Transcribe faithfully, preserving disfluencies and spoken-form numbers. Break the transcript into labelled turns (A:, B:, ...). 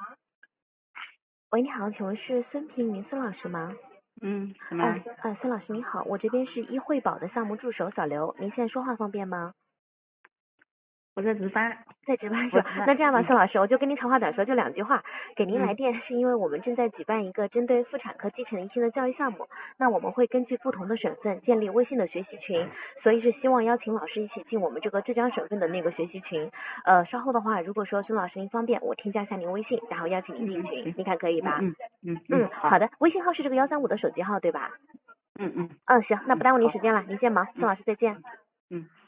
A: 喂，你好，请问是孙平云孙老师吗？
B: 嗯，什么？
A: 呃呃，孙老师你好，我这边是一惠宝的项目助手小刘，您现在说话方便吗？
B: 我在值班。
A: 在值班是吧？那这样吧，孙老师，我就跟您长话短说，就两句话。给您来电是因为我们正在举办一个针对妇产科继承一心的教育项目，那我们会根据不同的省份建立微信的学习群，所以是希望邀请老师一起进我们这个浙江省份的那个学习群。呃，稍后的话，如果说孙老师您方便，我添加一下您微信，然后邀请您进群，您看可以吧？
B: 嗯嗯
A: 嗯，好的，微信号是这个幺三五的手机号对吧？
B: 嗯嗯
A: 嗯，行，那不耽误您时间了，您先忙，孙老师再见。
B: 嗯。